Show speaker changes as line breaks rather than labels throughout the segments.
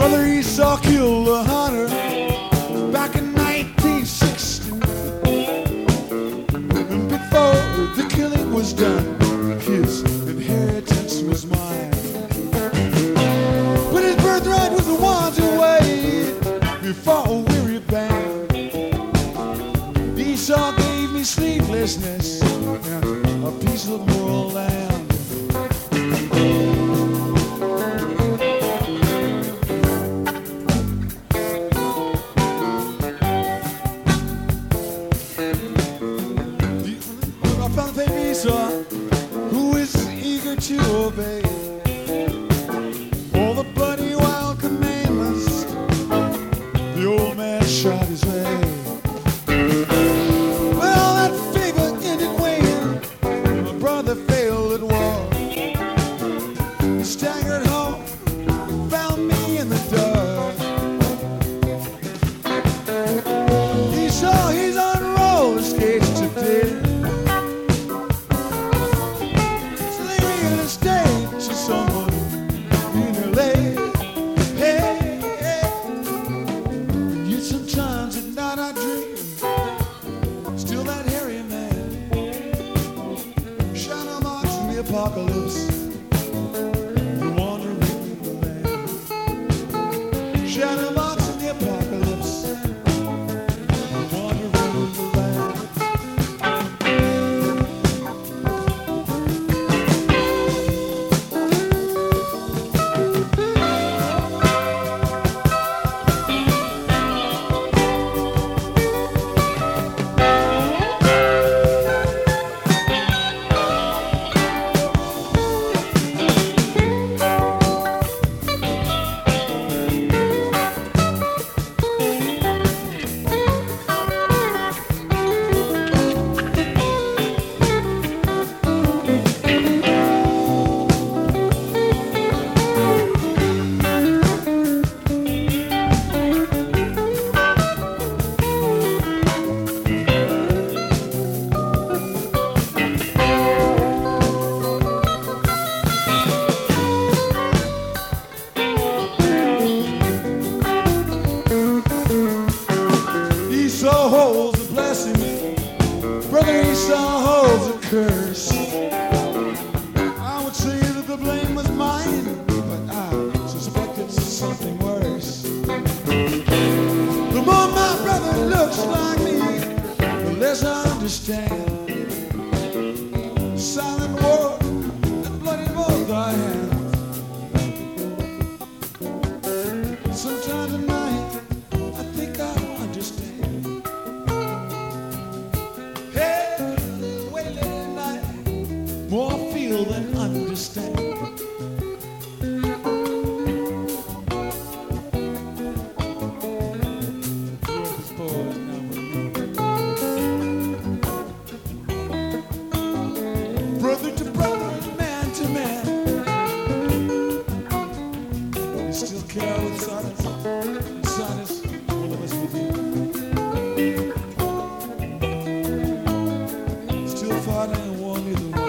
Brother Esau killed a hunter back in 1960. And before the killing was done, his inheritance was mine. But his birthright was the ones who waited before a weary band. Esau gave me sleeplessness and a piece of moral land. Who is eager to obey all the bloody wild commandments the old man shot his way. Well, that favor ended when my brother failed at war. He staggered home, found me in the dark. He saw he's on roller skates today. Someone in LA. Hey, hey. Yet sometimes at night I dream, still that hairy man, shining marks in the apocalypse, the wandering in the land. Shining marks in the apocalypse, the wandering in the land. Esau holds a blessing, Brother Esau holds a curse. I would say that the blame was mine, but I suspect it's something worse. The more my brother looks like me, the less I understand the silent war that bloodied both our hands. Sometimes at night I think I understand. More feel than understand. Brother to brother and man to man, we still care with silence. Silence, all of us with you. Still fighting a war neither one.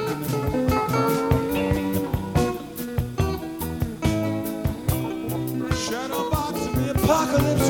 Shadow box in the apocalypse.